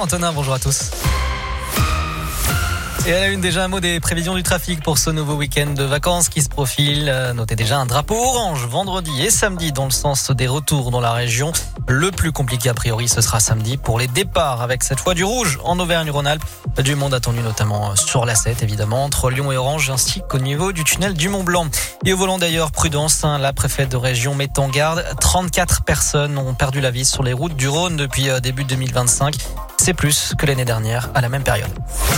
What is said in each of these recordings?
Antonin, bonjour à tous. Et à la une, déjà un mot des prévisions du trafic pour ce nouveau week-end de vacances qui se profile. Notez déjà un drapeau orange vendredi et samedi dans le sens des retours dans la région. Le plus compliqué a priori, ce sera samedi pour les départs avec cette fois du rouge en Auvergne-Rhône-Alpes. Du monde attendu notamment sur la 7 évidemment, entre Lyon et Orange ainsi qu'au niveau du tunnel du Mont-Blanc. Et au volant d'ailleurs, prudence, la préfète de région met en garde. 34 personnes ont perdu la vie sur les routes du Rhône depuis début 2025. C'est plus que l'année dernière à la même période.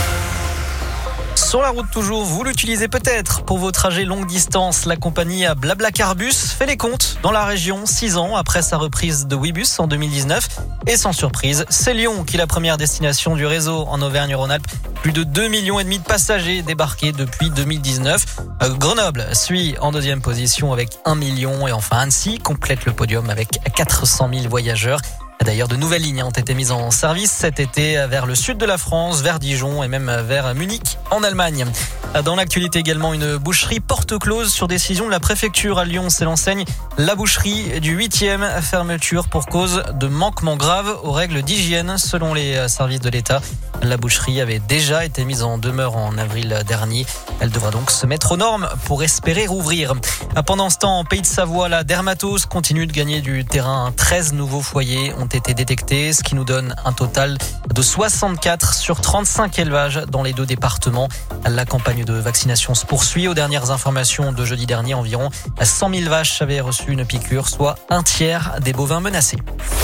Sur la route toujours, vous l'utilisez peut-être pour vos trajets longue distance. La compagnie BlaBlaCar Bus fait les comptes dans la région 6 ans après sa reprise de Ouibus en 2019. Et sans surprise, c'est Lyon qui est la première destination du réseau en Auvergne-Rhône-Alpes. Plus de 2,5 millions de passagers débarqués depuis 2019. Grenoble suit en deuxième position avec 1 million. Et enfin Annecy complète le podium avec 400 000 voyageurs. D'ailleurs, de nouvelles lignes ont été mises en service cet été vers le sud de la France, vers Dijon et même vers Munich en Allemagne. Dans l'actualité également, une boucherie porte close sur décision de la préfecture à Lyon. C'est l'enseigne La Boucherie du 8e, fermeture pour cause de manquement grave aux règles d'hygiène selon les services de l'État. La boucherie avait déjà été mise en demeure en avril dernier. Elle devra donc se mettre aux normes pour espérer rouvrir. Pendant ce temps, en Pays de Savoie, la dermatose continue de gagner du terrain. 13 nouveaux foyers ont été détectés, ce qui nous donne un total de 64 sur 35 élevages dans les 2 départements. La campagne de vaccination se poursuit. Aux dernières informations de jeudi dernier, environ 100 000 vaches avaient reçu une piqûre, soit un tiers des bovins menacés.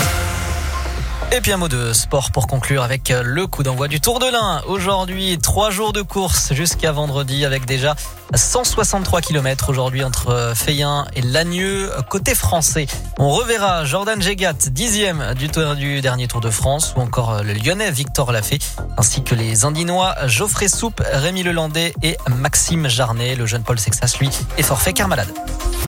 Et puis un mot de sport pour conclure avec le coup d'envoi du Tour de l'Ain. Aujourd'hui, 3 jours de course jusqu'à vendredi avec déjà 163 km aujourd'hui entre Feyen et Lagneux. Côté français, on reverra Jordan Gégat, 10e du dernier Tour de France, ou encore le Lyonnais Victor Lafay, ainsi que les Indinois Geoffrey Soupe, Rémi Lelandais et Maxime Jarnet. Le jeune Paul Sexas, lui, est forfait car malade.